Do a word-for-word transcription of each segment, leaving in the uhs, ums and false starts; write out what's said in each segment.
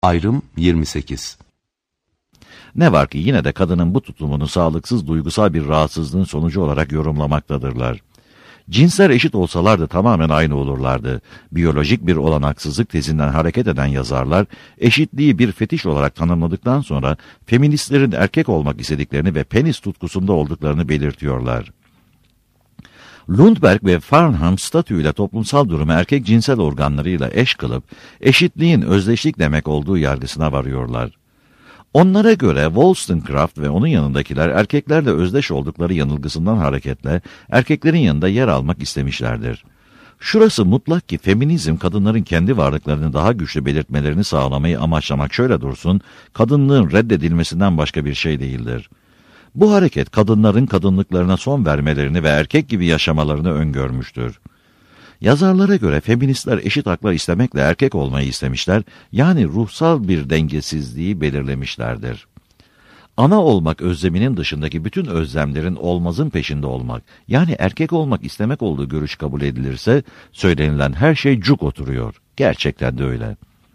Ayrım yirmi sekiz. Ne var ki yine de kadının bu tutumunu sağlıksız duygusal bir rahatsızlığın sonucu olarak yorumlamaktadırlar. Cinsler eşit olsalardı tamamen aynı olurlardı. Biyolojik bir olanaksızlık tezinden hareket eden yazarlar, eşitliği bir fetiş olarak tanımladıktan sonra feministlerin erkek olmak istediklerini ve penis tutkusunda olduklarını belirtiyorlar. Lundberg ve Farnham statüyle toplumsal durumu erkek cinsel organlarıyla eş kılıp, eşitliğin özdeşlik demek olduğu yargısına varıyorlar. Onlara göre Wollstonecraft ve onun yanındakiler erkeklerle özdeş oldukları yanılgısından hareketle erkeklerin yanında yer almak istemişlerdir. Şurası mutlak ki feminizm kadınların kendi varlıklarını daha güçlü belirtmelerini sağlamayı amaçlamak şöyle dursun, kadınlığın reddedilmesinden başka bir şey değildir. Bu hareket kadınların kadınlıklarına son vermelerini ve erkek gibi yaşamalarını öngörmüştür. Yazarlara göre feministler eşit haklar istemekle erkek olmayı istemişler, yani ruhsal bir dengesizliği belirlemişlerdir. Ana olmak özleminin dışındaki bütün özlemlerin olmazın peşinde olmak, yani erkek olmak istemek olduğu görüş kabul edilirse, söylenilen her şey cuk oturuyor. Gerçekten de öyle.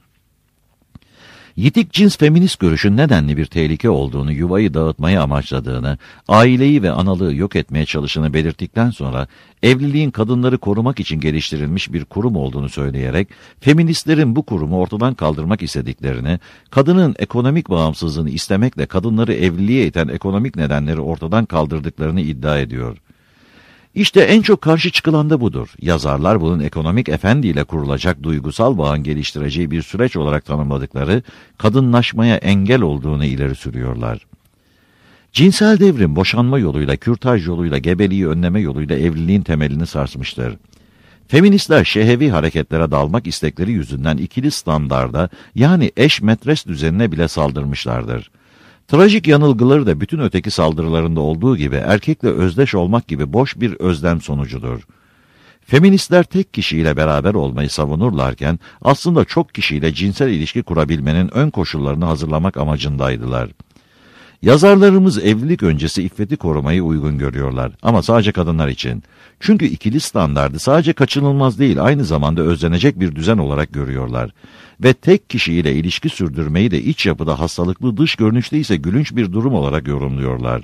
Yitik cins feminist görüşün nedenli bir tehlike olduğunu, yuvayı dağıtmayı amaçladığını, aileyi ve analığı yok etmeye çalıştığını belirttikten sonra, evliliğin kadınları korumak için geliştirilmiş bir kurum olduğunu söyleyerek, feministlerin bu kurumu ortadan kaldırmak istediklerini, kadının ekonomik bağımsızlığını istemekle kadınları evliliğe iten ekonomik nedenleri ortadan kaldırdıklarını iddia ediyor. İşte en çok karşı çıkılan da budur. Yazarlar bunun ekonomik efendiyle kurulacak duygusal bağın geliştireceği bir süreç olarak tanımladıkları kadınlaşmaya engel olduğunu ileri sürüyorlar. Cinsel devrim boşanma yoluyla, kürtaj yoluyla, gebeliği önleme yoluyla evliliğin temelini sarsmıştır. Feministler şehevi hareketlere dalmak istekleri yüzünden ikili standarda, yani eş metres düzenine bile saldırmışlardır. Trajik yanılgıları da bütün öteki saldırılarında olduğu gibi erkekle özdeş olmak gibi boş bir özlem sonucudur. Feministler tek kişiyle beraber olmayı savunurlarken aslında çok kişiyle cinsel ilişki kurabilmenin ön koşullarını hazırlamak amacındaydılar. Yazarlarımız evlilik öncesi iffeti korumayı uygun görüyorlar ama sadece kadınlar için. Çünkü ikili standardı sadece kaçınılmaz değil, aynı zamanda özlenecek bir düzen olarak görüyorlar. Ve tek kişiyle ilişki sürdürmeyi de iç yapıda hastalıklı, dış görünüşte ise gülünç bir durum olarak yorumluyorlar.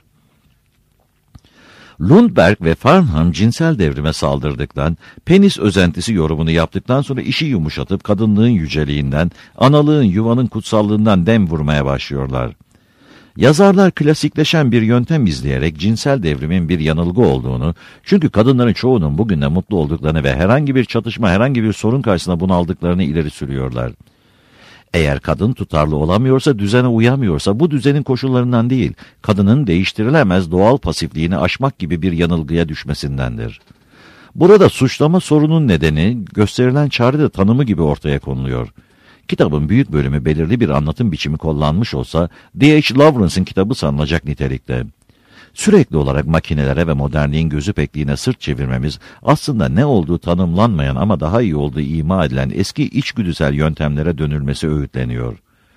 Lundberg ve Farnham cinsel devrime saldırdıktan, penis özentisi yorumunu yaptıktan sonra işi yumuşatıp kadınlığın yüceliğinden, analığın, yuvanın kutsallığından dem vurmaya başlıyorlar. Yazarlar klasikleşen bir yöntem izleyerek cinsel devrimin bir yanılgı olduğunu, çünkü kadınların çoğunun bugün de mutlu olduklarını ve herhangi bir çatışma, herhangi bir sorun karşısında bunaldıklarını ileri sürüyorlar. Eğer kadın tutarlı olamıyorsa, düzene uyamıyorsa bu düzenin koşullarından değil, kadının değiştirilemez doğal pasifliğini aşmak gibi bir yanılgıya düşmesindendir. Burada suçlama sorunun nedeni gösterilen çare tanımı gibi ortaya konuluyor. Kitabın büyük bölümü belirli bir anlatım biçimi kullanmış olsa, D H Lawrence'ın kitabı sanılacak nitelikte. Sürekli olarak makinelere ve modernliğin gözü pekliğine sırt çevirmemiz, aslında ne olduğu tanımlanmayan ama daha iyi olduğu ima edilen eski içgüdüsel yöntemlere dönülmesi öğütleniyor.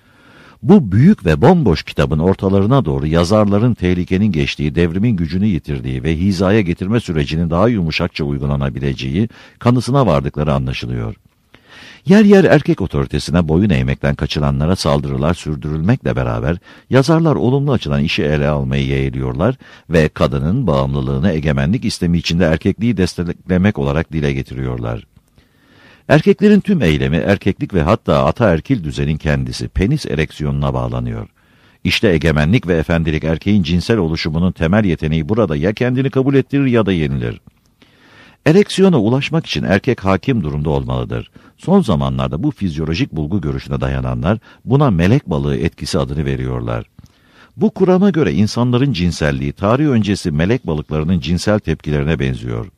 Bu büyük ve bomboş kitabın ortalarına doğru yazarların tehlikenin geçtiği, devrimin gücünü yitirdiği ve hizaya getirme sürecinin daha yumuşakça uygulanabileceği kanısına vardıkları anlaşılıyor. Yer yer erkek otoritesine boyun eğmekten kaçılanlara saldırılar sürdürülmekle beraber yazarlar olumlu açıdan işi ele almayı yeğliyorlar ve kadının bağımlılığını egemenlik istemi içinde erkekliği desteklemek olarak dile getiriyorlar. Erkeklerin tüm eylemi erkeklik ve hatta ataerkil düzenin kendisi penis ereksiyonuna bağlanıyor. İşte egemenlik ve efendilik erkeğin cinsel oluşumunun temel yeteneği burada ya kendini kabul ettirir ya da yenilir. Ereksiyona ulaşmak için erkek hakim durumda olmalıdır. Son zamanlarda bu fizyolojik bulgu görüşüne dayananlar buna melek balığı etkisi adını veriyorlar. Bu kurama göre insanların cinselliği tarih öncesi melek balıklarının cinsel tepkilerine benziyor.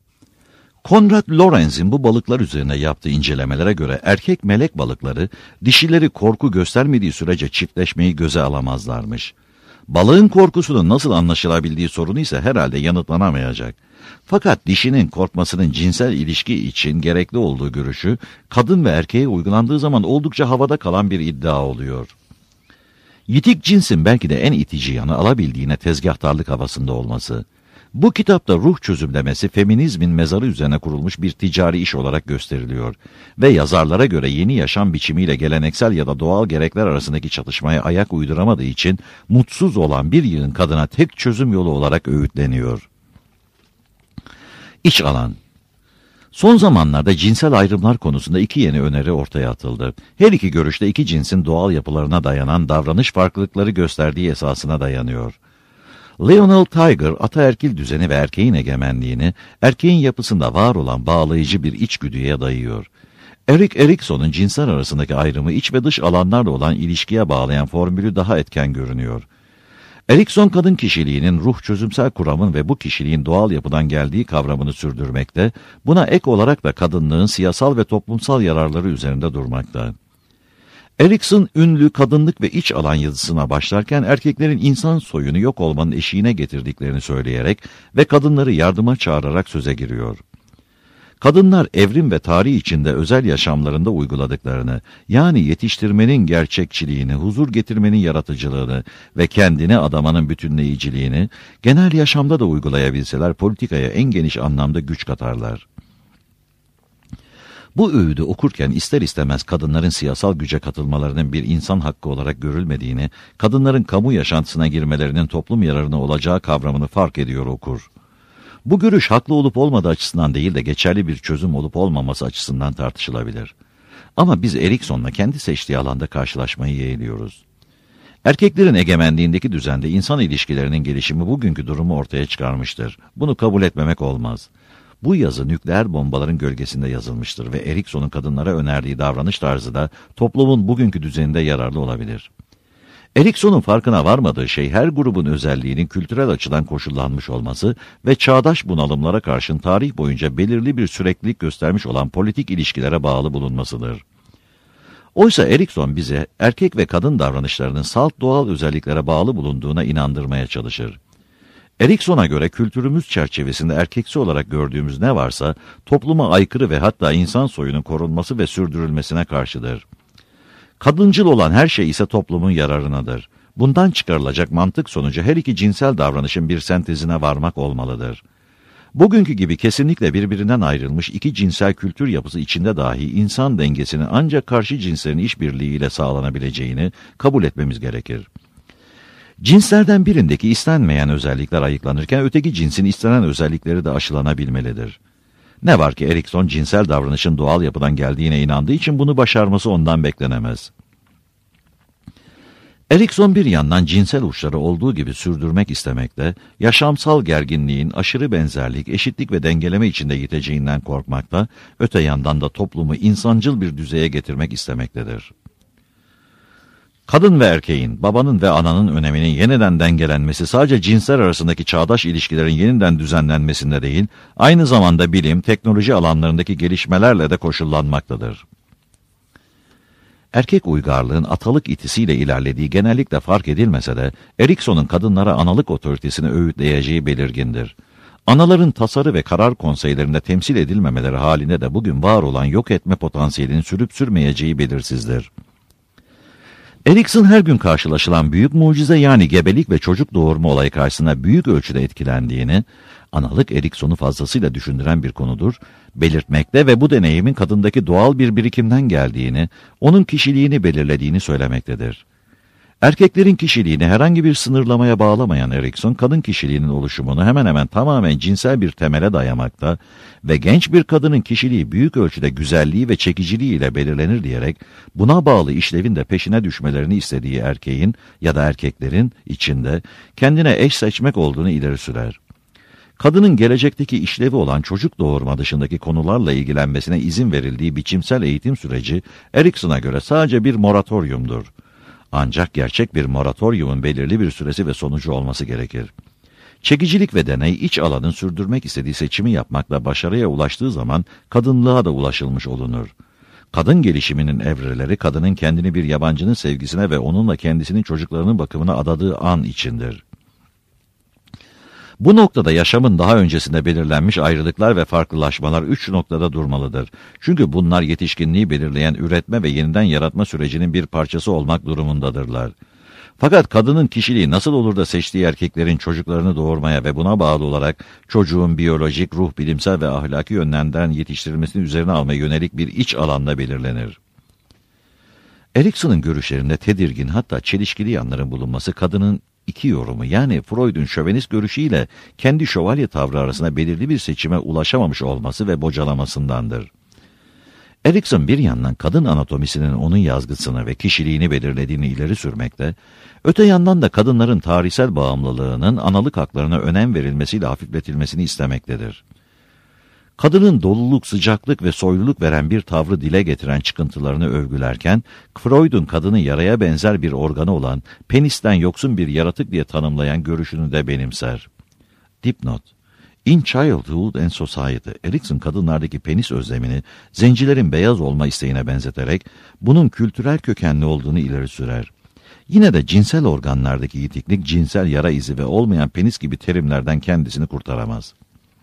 Konrad Lorenz'in bu balıklar üzerine yaptığı incelemelere göre erkek melek balıkları dişileri korku göstermediği sürece çiftleşmeyi göze alamazlarmış. Balığın korkusunun nasıl anlaşılabildiği sorunu ise herhalde yanıtlanamayacak. Fakat dişinin korkmasının cinsel ilişki için gerekli olduğu görüşü, kadın ve erkeğe uygulandığı zaman oldukça havada kalan bir iddia oluyor. Yitik cinsin belki de en itici yanı alabildiğine tezgahtarlık havasında olması. Bu kitapta ruh çözümlemesi feminizmin mezarı üzerine kurulmuş bir ticari iş olarak gösteriliyor ve yazarlara göre yeni yaşam biçimiyle geleneksel ya da doğal gerekler arasındaki çatışmaya ayak uyduramadığı için mutsuz olan bir yığın kadına tek çözüm yolu olarak öğütleniyor. İç alan. Son zamanlarda cinsel ayrımlar konusunda iki yeni öneri ortaya atıldı. Her iki görüşte iki cinsin doğal yapılarına dayanan davranış farklılıkları gösterdiği esasına dayanıyor. Lionel Tiger, ataerkil düzeni ve erkeğin egemenliğini, erkeğin yapısında var olan bağlayıcı bir içgüdüye dayıyor. Erik Erikson'un cinsler arasındaki ayrımı iç ve dış alanlarla olan ilişkiye bağlayan formülü daha etken görünüyor. Erikson, kadın kişiliğinin ruh çözümsel kuramın ve bu kişiliğin doğal yapıdan geldiği kavramını sürdürmekte, buna ek olarak da kadınlığın siyasal ve toplumsal yararları üzerinde durmakta. Erikson, ünlü kadınlık ve iç alan yazısına başlarken erkeklerin insan soyunu yok olmanın eşiğine getirdiklerini söyleyerek ve kadınları yardıma çağırarak söze giriyor. Kadınlar evrim ve tarih içinde özel yaşamlarında uyguladıklarını, yani yetiştirmenin gerçekçiliğini, huzur getirmenin yaratıcılığını ve kendini adamanın bütünleyiciliğini genel yaşamda da uygulayabilseler politikaya en geniş anlamda güç katarlar. Bu öğüdü okurken ister istemez kadınların siyasal güce katılmalarının bir insan hakkı olarak görülmediğini, kadınların kamu yaşantısına girmelerinin toplum yararına olacağı kavramını fark ediyor okur. Bu görüş haklı olup olmadığı açısından değil de geçerli bir çözüm olup olmaması açısından tartışılabilir. Ama biz Erikson'la kendi seçtiği alanda karşılaşmayı yeğliyoruz. Erkeklerin egemenliğindeki düzende insan ilişkilerinin gelişimi bugünkü durumu ortaya çıkarmıştır. Bunu kabul etmemek olmaz. Bu yazı nükleer bombaların gölgesinde yazılmıştır ve Erikson'un kadınlara önerdiği davranış tarzı da toplumun bugünkü düzeninde yararlı olabilir. Erikson'un farkına varmadığı şey her grubun özelliğinin kültürel açıdan koşullanmış olması ve çağdaş bunalımlara karşın tarih boyunca belirli bir süreklilik göstermiş olan politik ilişkilere bağlı bulunmasıdır. Oysa Erikson bize erkek ve kadın davranışlarının salt doğal özelliklere bağlı bulunduğuna inandırmaya çalışır. Erikson'a göre kültürümüz çerçevesinde erkeksi olarak gördüğümüz ne varsa topluma aykırı ve hatta insan soyunun korunması ve sürdürülmesine karşıdır. Kadıncıl olan her şey ise toplumun yararınadır. Bundan çıkarılacak mantık sonucu her iki cinsel davranışın bir sentezine varmak olmalıdır. Bugünkü gibi kesinlikle birbirinden ayrılmış iki cinsel kültür yapısı içinde dahi insan dengesinin ancak karşı cinslerin işbirliğiyle sağlanabileceğini kabul etmemiz gerekir. Cinslerden birindeki istenmeyen özellikler ayıklanırken öteki cinsin istenen özellikleri de aşılanabilmelidir. Ne var ki Erikson cinsel davranışın doğal yapıdan geldiğine inandığı için bunu başarması ondan beklenemez. Erikson bir yandan cinsel uçları olduğu gibi sürdürmek istemekte, yaşamsal gerginliğin aşırı benzerlik, eşitlik ve dengeleme içinde yiteceğinden korkmakta, öte yandan da toplumu insancıl bir düzeye getirmek istemektedir. Kadın ve erkeğin, babanın ve ananın öneminin yeniden dengelenmesi sadece cinsler arasındaki çağdaş ilişkilerin yeniden düzenlenmesinde değil, aynı zamanda bilim, teknoloji alanlarındaki gelişmelerle de koşullanmaktadır. Erkek uygarlığın atalık itisiyle ilerlediği genellikle fark edilmese de, Erikson'un kadınlara analık otoritesini öğütleyeceği belirgindir. Anaların tasarı ve karar konseylerinde temsil edilmemeleri halinde de bugün var olan yok etme potansiyelini sürüp sürmeyeceği belirsizdir. Erikson her gün karşılaşılan büyük mucize yani gebelik ve çocuk doğurma olayı karşısında büyük ölçüde etkilendiğini, analık Erikson'u fazlasıyla düşündüren bir konudur, belirtmekte ve bu deneyimin kadındaki doğal bir birikimden geldiğini, onun kişiliğini belirlediğini söylemektedir. Erkeklerin kişiliğini herhangi bir sınırlamaya bağlamayan Erikson, kadın kişiliğinin oluşumunu hemen hemen tamamen cinsel bir temele dayamakta ve genç bir kadının kişiliği büyük ölçüde güzelliği ve çekiciliği ile belirlenir diyerek, buna bağlı işlevin de peşine düşmelerini istediği erkeğin ya da erkeklerin içinde kendine eş seçmek olduğunu ileri sürer. Kadının gelecekteki işlevi olan çocuk doğurma dışındaki konularla ilgilenmesine izin verildiği biçimsel eğitim süreci, Erikson'a göre sadece bir moratoriumdur. Ancak gerçek bir moratoriumun belirli bir süresi ve sonucu olması gerekir. Çekicilik ve deney iç alanın sürdürmek istediği seçimi yapmakla başarıya ulaştığı zaman kadınlığa da ulaşılmış olunur. Kadın gelişiminin evreleri kadının kendini bir yabancının sevgisine ve onunla kendisinin çocuklarının bakımına adadığı an içindir. Bu noktada yaşamın daha öncesinde belirlenmiş ayrılıklar ve farklılaşmalar üç noktada durmalıdır. Çünkü bunlar yetişkinliği belirleyen üretme ve yeniden yaratma sürecinin bir parçası olmak durumundadırlar. Fakat kadının kişiliği nasıl olur da seçtiği erkeklerin çocuklarını doğurmaya ve buna bağlı olarak çocuğun biyolojik, ruh, bilimsel ve ahlaki yönlerden yetiştirilmesini üzerine almaya yönelik bir iç alanda belirlenir. Erikson'un görüşlerinde tedirgin, hatta çelişkili yanların bulunması kadının iki yorumu, yani Freud'un şövenist görüşüyle kendi şövalye tavrı arasında belirli bir seçime ulaşamamış olması ve bocalamasındandır. Erikson bir yandan kadın anatomisinin onun yazgısını ve kişiliğini belirlediğini ileri sürmekte, öte yandan da kadınların tarihsel bağımlılığının analık haklarına önem verilmesiyle hafifletilmesini istemektedir. Kadının doluluk, sıcaklık ve soyluluk veren bir tavrı dile getiren çıkıntılarını övgülerken, Freud'un kadını yaraya benzer bir organı olan, penisten yoksun bir yaratık diye tanımlayan görüşünü de benimser. Dipnot: In Childhood and Society, Erikson kadınlardaki penis özlemini zencilerin beyaz olma isteğine benzeterek bunun kültürel kökenli olduğunu ileri sürer. Yine de cinsel organlardaki yitiklik, cinsel yara izi ve olmayan penis gibi terimlerden kendisini kurtaramaz.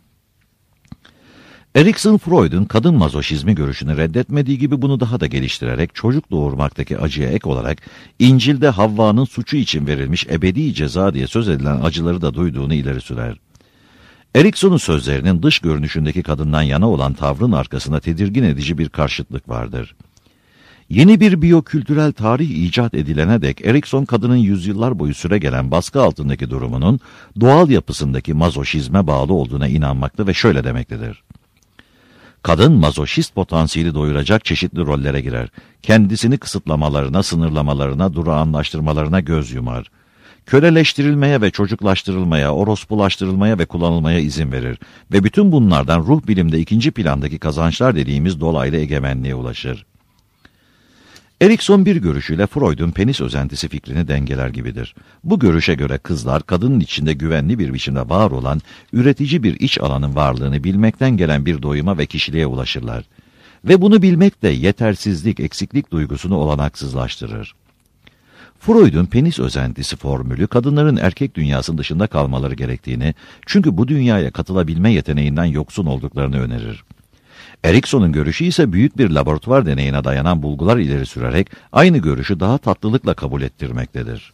Erikson, Freud'un kadın mazoşizmi görüşünü reddetmediği gibi bunu daha da geliştirerek çocuk doğurmaktaki acıya ek olarak İncil'de Havva'nın suçu için verilmiş ebedi ceza diye söz edilen acıları da duyduğunu ileri sürer. Erikson'un sözlerinin dış görünüşündeki kadından yana olan tavrın arkasında tedirgin edici bir karşıtlık vardır. Yeni bir biyokültürel tarih icat edilene dek Erikson kadının yüzyıllar boyu süregelen baskı altındaki durumunun doğal yapısındaki mazoşizme bağlı olduğuna inanmakta ve şöyle demektedir: kadın mazoşist potansiyeli doyuracak çeşitli rollere girer. Kendisini kısıtlamalarına, sınırlamalarına, durağanlaştırmalarına göz yumar. Köleleştirilmeye ve çocuklaştırılmaya, orospulaştırılmaya ve kullanılmaya izin verir ve bütün bunlardan ruh bilimde ikinci plandaki kazançlar dediğimiz dolaylı egemenliğe ulaşır. Erikson bir görüşüyle Freud'un penis özentisi fikrini dengeler gibidir. Bu görüşe göre kızlar, kadının içinde güvenli bir biçimde var olan, üretici bir iç alanın varlığını bilmekten gelen bir doyuma ve kişiliğe ulaşırlar. Ve bunu bilmek de yetersizlik, eksiklik duygusunu olanaksızlaştırır. Freud'un penis özentisi formülü, kadınların erkek dünyasının dışında kalmaları gerektiğini, çünkü bu dünyaya katılabilme yeteneğinden yoksun olduklarını önerir. Erikson'un görüşü ise büyük bir laboratuvar deneyine dayanan bulgular ileri sürerek aynı görüşü daha tatlılıkla kabul ettirmektedir.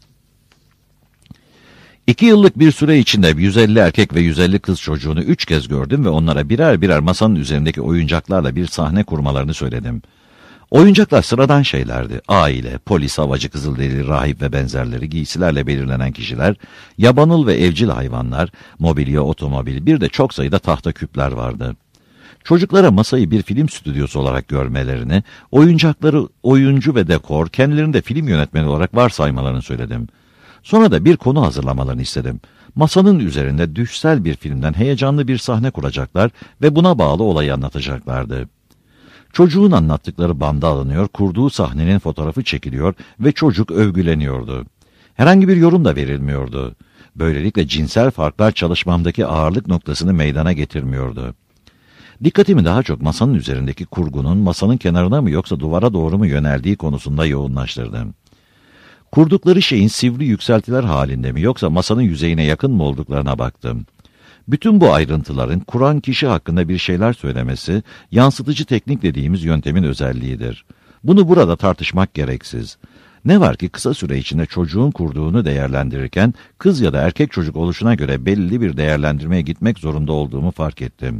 İki yıllık bir süre içinde yüz elli erkek ve yüz elli kız çocuğunu üç kez gördüm ve onlara birer birer masanın üzerindeki oyuncaklarla bir sahne kurmalarını söyledim. Oyuncaklar sıradan şeylerdi. Aile, polis, havacı, kızılderili, rahip ve benzerleri, giysilerle belirlenen kişiler, yabanıl ve evcil hayvanlar, mobilya, otomobil, bir de çok sayıda tahta küpler vardı. Çocuklara masayı bir film stüdyosu olarak görmelerini, oyuncakları oyuncu ve dekor, kendilerini de film yönetmeni olarak varsaymalarını söyledim. Sonra da bir konu hazırlamalarını istedim. Masanın üzerinde düşsel bir filmden heyecanlı bir sahne kuracaklar ve buna bağlı olayı anlatacaklardı. Çocuğun anlattıkları banda alınıyor, kurduğu sahnenin fotoğrafı çekiliyor ve çocuk övgüleniyordu. Herhangi bir yorum da verilmiyordu. Böylelikle cinsel farklar çalışmamdaki ağırlık noktasını meydana getirmiyordu. Dikkatimi daha çok masanın üzerindeki kurgunun masanın kenarına mı yoksa duvara doğru mu yöneldiği konusunda yoğunlaştırdım. Kurdukları şeyin sivri yükseltiler halinde mi yoksa masanın yüzeyine yakın mı olduklarına baktım. Bütün bu ayrıntıların kuran kişi hakkında bir şeyler söylemesi, yansıtıcı teknik dediğimiz yöntemin özelliğidir. Bunu burada tartışmak gereksiz. Ne var ki kısa süre içinde çocuğun kurduğunu değerlendirirken, kız ya da erkek çocuk oluşuna göre belli bir değerlendirmeye gitmek zorunda olduğumu fark ettim.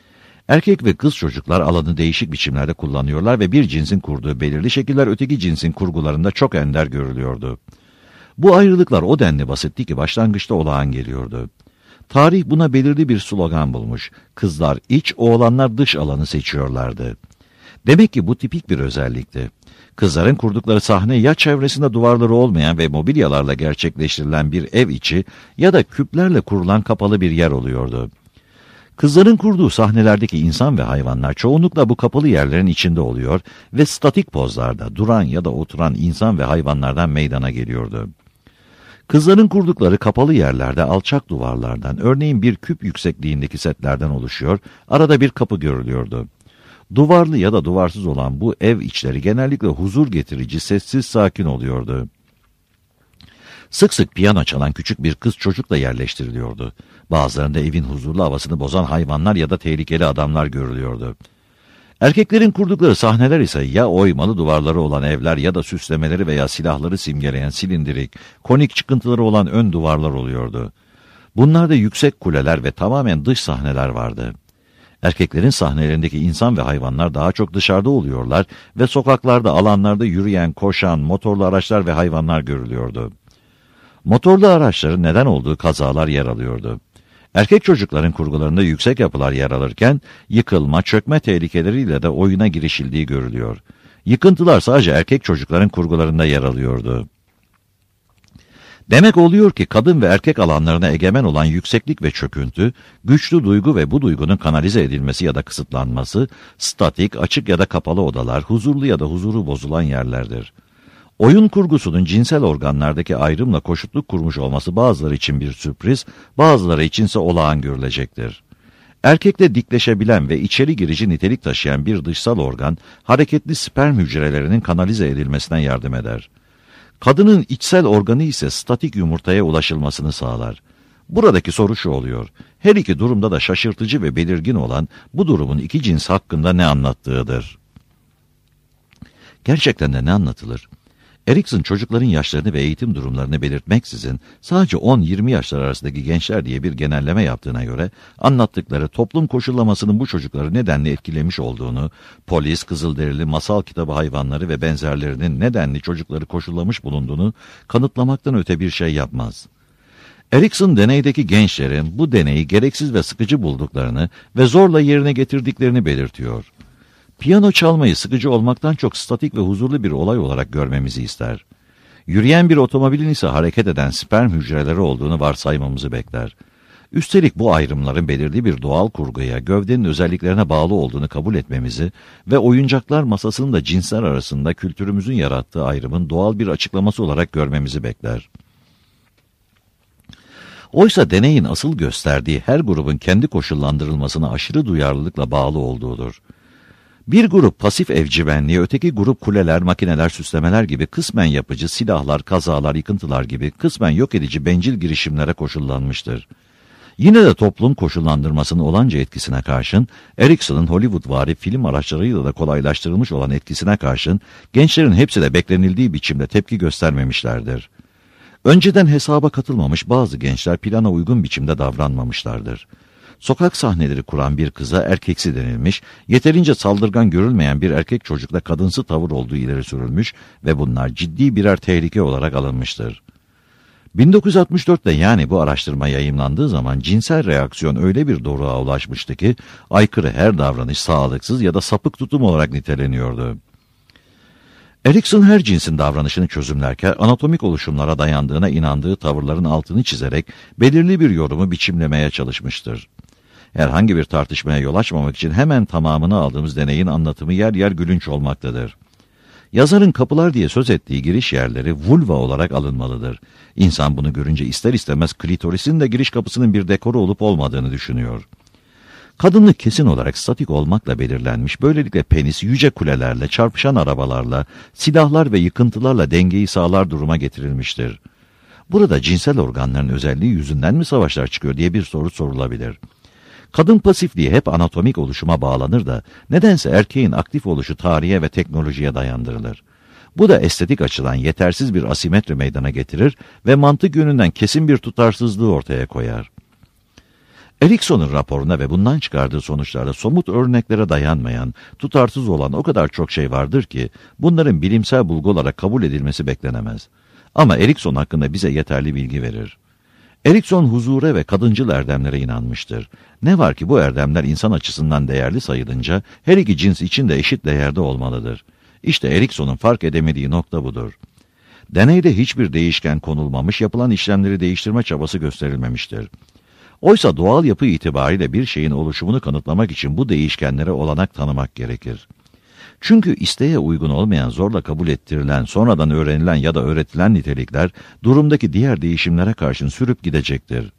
Erkek ve kız çocuklar alanı değişik biçimlerde kullanıyorlar ve bir cinsin kurduğu belirli şekiller öteki cinsin kurgularında çok ender görülüyordu. Bu ayrılıklar o denli basitti ki başlangıçta olağan geliyordu. Tarih buna belirli bir slogan bulmuş. Kızlar iç, oğlanlar dış alanı seçiyorlardı. Demek ki bu tipik bir özellikti. Kızların kurdukları sahne ya çevresinde duvarları olmayan ve mobilyalarla gerçekleştirilen bir ev içi ya da küplerle kurulan kapalı bir yer oluyordu. Kızların kurduğu sahnelerdeki insan ve hayvanlar çoğunlukla bu kapalı yerlerin içinde oluyor ve statik pozlarda duran ya da oturan insan ve hayvanlardan meydana geliyordu. Kızların kurdukları kapalı yerlerde alçak duvarlardan, örneğin bir küp yüksekliğindeki setlerden oluşuyor, arada bir kapı görülüyordu. Duvarlı ya da duvarsız olan bu ev içleri genellikle huzur getirici, sessiz, sakin oluyordu. Sık sık piyano çalan küçük bir kız çocukla yerleştiriliyordu. Bazılarında evin huzurlu havasını bozan hayvanlar ya da tehlikeli adamlar görülüyordu. Erkeklerin kurdukları sahneler ise ya oymalı duvarları olan evler ya da süslemeleri veya silahları simgeleyen silindirik, konik çıkıntıları olan ön duvarlar oluyordu. Bunlarda yüksek kuleler ve tamamen dış sahneler vardı. Erkeklerin sahnelerindeki insan ve hayvanlar daha çok dışarıda oluyorlar ve sokaklarda, alanlarda yürüyen, koşan, motorlu araçlar ve hayvanlar görülüyordu. Motorlu araçların neden olduğu kazalar yer alıyordu. Erkek çocukların kurgularında yüksek yapılar yer alırken, yıkılma, çökme tehlikeleriyle de oyuna girişildiği görülüyor. Yıkıntılar sadece erkek çocukların kurgularında yer alıyordu. Demek oluyor ki kadın ve erkek alanlarına egemen olan yükseklik ve çöküntü, güçlü duygu ve bu duygunun kanalize edilmesi ya da kısıtlanması, statik, açık ya da kapalı odalar, huzurlu ya da huzuru bozulan yerlerdir. Oyun kurgusunun cinsel organlardaki ayrımla koşutluk kurmuş olması bazıları için bir sürpriz, bazıları içinse olağan görülecektir. Erkekte dikleşebilen ve içeri girici nitelik taşıyan bir dışsal organ, hareketli sperm hücrelerinin kanalize edilmesine yardım eder. Kadının içsel organı ise statik yumurtaya ulaşılmasını sağlar. Buradaki soru şu oluyor: her iki durumda da şaşırtıcı ve belirgin olan bu durumun iki cins hakkında ne anlattığıdır. Gerçekten de ne anlatılır? Erikson çocukların yaşlarını ve eğitim durumlarını belirtmeksizin sadece on yirmi yaşlar arasındaki gençler diye bir genelleme yaptığına göre anlattıkları toplum koşullamasının bu çocukları nedenli etkilemiş olduğunu, polis, kızılderili, masal kitabı hayvanları ve benzerlerinin nedenli çocukları koşullamış bulunduğunu kanıtlamaktan öte bir şey yapmaz. Erikson deneydeki gençlerin bu deneyi gereksiz ve sıkıcı bulduklarını ve zorla yerine getirdiklerini belirtiyor. Piyano çalmayı sıkıcı olmaktan çok statik ve huzurlu bir olay olarak görmemizi ister. Yürüyen bir otomobilin ise hareket eden sperm hücreleri olduğunu varsaymamızı bekler. Üstelik bu ayrımların belirli bir doğal kurguya, gövdenin özelliklerine bağlı olduğunu kabul etmemizi ve oyuncaklar masasının da cinsler arasında kültürümüzün yarattığı ayrımın doğal bir açıklaması olarak görmemizi bekler. Oysa deneyin asıl gösterdiği her grubun kendi koşullandırılmasına aşırı duyarlılıkla bağlı olduğudur. Bir grup pasif evcimenliği, öteki grup kuleler, makineler, süslemeler gibi kısmen yapıcı, silahlar, kazalar, yıkıntılar gibi kısmen yok edici bencil girişimlere koşullanmıştır. Yine de toplum koşullandırmasının olanca etkisine karşın, Erikson'un Hollywood-vari film araçlarıyla da kolaylaştırılmış olan etkisine karşın, gençlerin hepsi de beklenildiği biçimde tepki göstermemişlerdir. Önceden hesaba katılmamış bazı gençler plana uygun biçimde davranmamışlardır. Sokak sahneleri kuran bir kıza erkeksi denilmiş, yeterince saldırgan görülmeyen bir erkek çocukla kadınsı tavır olduğu ileri sürülmüş ve bunlar ciddi birer tehlike olarak alınmıştır. bin dokuz yüz altmış dörtte yani bu araştırma yayımlandığı zaman cinsel reaksiyon öyle bir doruğa ulaşmıştı ki, aykırı her davranış sağlıksız ya da sapık tutum olarak niteleniyordu. Erikson her cinsin davranışını çözümlerken anatomik oluşumlara dayandığına inandığı tavırların altını çizerek belirli bir yorumu biçimlemeye çalışmıştır. Herhangi bir tartışmaya yol açmamak için hemen tamamını aldığımız deneyin anlatımı yer yer gülünç olmaktadır. Yazarın kapılar diye söz ettiği giriş yerleri vulva olarak alınmalıdır. İnsan bunu görünce ister istemez klitorisin de giriş kapısının bir dekoru olup olmadığını düşünüyor. Kadınlık kesin olarak statik olmakla belirlenmiş, böylelikle penis yüce kulelerle, çarpışan arabalarla, silahlar ve yıkıntılarla dengeyi sağlar duruma getirilmiştir. Burada cinsel organların özelliği yüzünden mi savaşlar çıkıyor diye bir soru sorulabilir. Kadın pasifliği hep anatomik oluşuma bağlanır da, nedense erkeğin aktif oluşu tarihe ve teknolojiye dayandırılır. Bu da estetik açıdan yetersiz bir asimetri meydana getirir ve mantık yönünden kesin bir tutarsızlığı ortaya koyar. Erikson'un raporuna ve bundan çıkardığı sonuçlarda somut örneklere dayanmayan, tutarsız olan o kadar çok şey vardır ki, bunların bilimsel bulgu olarak kabul edilmesi beklenemez. Ama Erikson hakkında bize yeterli bilgi verir. Erikson huzura ve kadıncıl erdemlere inanmıştır. Ne var ki bu erdemler insan açısından değerli sayılınca her iki cins için de eşit değerde olmalıdır. İşte Erikson'un fark edemediği nokta budur. Deneyde hiçbir değişken konulmamış, yapılan işlemleri değiştirme çabası gösterilmemiştir. Oysa doğal yapı itibariyle bir şeyin oluşumunu kanıtlamak için bu değişkenlere olanak tanımak gerekir. Çünkü isteğe uygun olmayan, zorla kabul ettirilen, sonradan öğrenilen ya da öğretilen nitelikler durumdaki diğer değişimlere karşın sürüp gidecektir.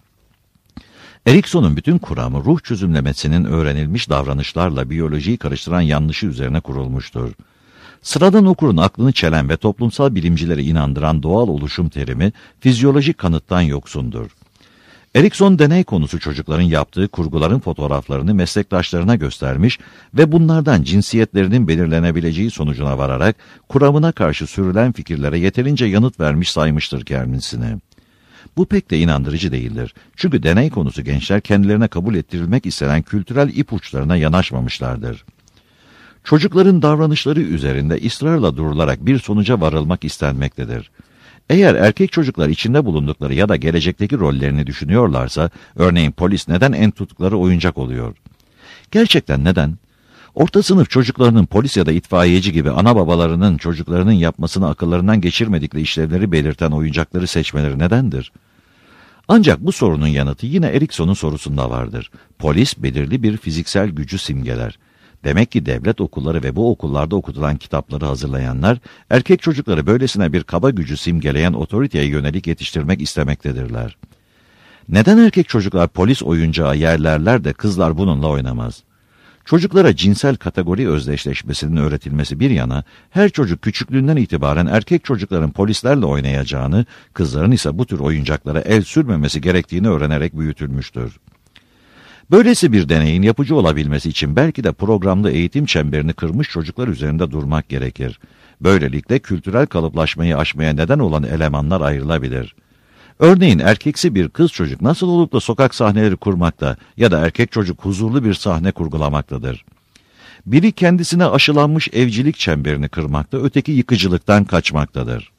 Erikson'un bütün kuramı ruh çözümlemesinin öğrenilmiş davranışlarla biyolojiyi karıştıran yanlışı üzerine kurulmuştur. Sıradan okurun aklını çelen ve toplumsal bilimcileri inandıran doğal oluşum terimi fizyolojik kanıttan yoksundur. Erikson deney konusu çocukların yaptığı kurguların fotoğraflarını meslektaşlarına göstermiş ve bunlardan cinsiyetlerinin belirlenebileceği sonucuna vararak kuramına karşı sürülen fikirlere yeterince yanıt vermiş saymıştır kendisini. Bu pek de inandırıcı değildir. Çünkü deney konusu gençler kendilerine kabul ettirilmek istenen kültürel ipuçlarına yanaşmamışlardır. Çocukların davranışları üzerinde ısrarla durularak bir sonuca varılmak istenmektedir. Eğer erkek çocuklar içinde bulundukları ya da gelecekteki rollerini düşünüyorlarsa, örneğin polis neden en tuttukları oyuncak oluyor? Gerçekten neden? Orta sınıf çocuklarının polis ya da itfaiyeci gibi ana babalarının çocuklarının yapmasını akıllarından geçirmedikleri işlevleri belirten oyuncakları seçmeleri nedendir? Ancak bu sorunun yanıtı yine Erikson'un sorusunda vardır. Polis belirli bir fiziksel gücü simgeler. Demek ki devlet okulları ve bu okullarda okutulan kitapları hazırlayanlar, erkek çocukları böylesine bir kaba gücü simgeleyen otoriteye yönelik yetiştirmek istemektedirler. Neden erkek çocuklar polis oyuncağı yerlerler de kızlar bununla oynamaz? Çocuklara cinsel kategori özdeşleşmesinin öğretilmesi bir yana, her çocuk küçüklüğünden itibaren erkek çocukların polislerle oynayacağını, kızların ise bu tür oyuncaklara el sürmemesi gerektiğini öğrenerek büyütülmüştür. Böylesi bir deneyin yapıcı olabilmesi için belki de programda eğitim çemberini kırmış çocuklar üzerinde durmak gerekir. Böylelikle kültürel kalıplaşmayı aşmaya neden olan elemanlar ayrılabilir. Örneğin erkeksi bir kız çocuk nasıl olup da sokak sahneleri kurmakta ya da erkek çocuk huzurlu bir sahne kurgulamaktadır. Biri kendisine aşılanmış evcilik çemberini kırmakta, öteki yıkıcılıktan kaçmaktadır.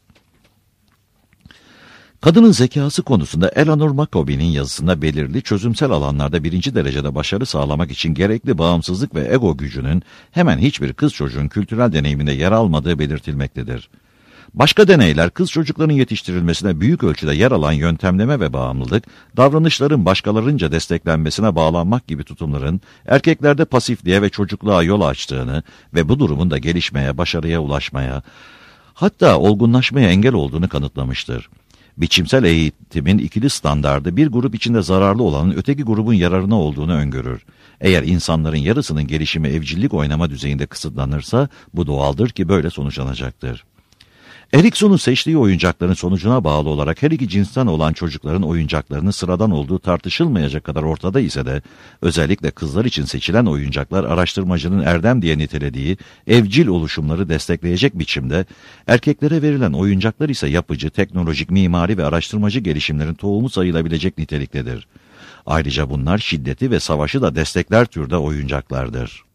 Kadının zekası konusunda Eleanor Maccoby'nin yazısında belirli çözümsel alanlarda birinci derecede başarı sağlamak için gerekli bağımsızlık ve ego gücünün hemen hiçbir kız çocuğun kültürel deneyiminde yer almadığı belirtilmektedir. Başka deneyler kız çocukların yetiştirilmesine büyük ölçüde yer alan yöntemleme ve bağımlılık, davranışların başkalarınca desteklenmesine bağlanmak gibi tutumların erkeklerde pasifliğe ve çocukluğa yol açtığını ve bu durumun da gelişmeye, başarıya ulaşmaya, hatta olgunlaşmaya engel olduğunu kanıtlamıştır. Biçimsel eğitimin ikili standardı bir grup içinde zararlı olanın öteki grubun yararına olduğunu öngörür. Eğer insanların yarısının gelişimi evcillik oynama düzeyinde kısıtlanırsa bu doğaldır ki böyle sonuçlanacaktır. Erikson'un seçtiği oyuncakların sonucuna bağlı olarak her iki cinsten olan çocukların oyuncaklarının sıradan olduğu tartışılmayacak kadar ortada ise de, özellikle kızlar için seçilen oyuncaklar araştırmacının erdem diye nitelediği evcil oluşumları destekleyecek biçimde, erkeklere verilen oyuncaklar ise yapıcı, teknolojik, mimari ve araştırmacı gelişimlerin tohumu sayılabilecek niteliktedir. Ayrıca bunlar şiddeti ve savaşı da destekler türde oyuncaklardır.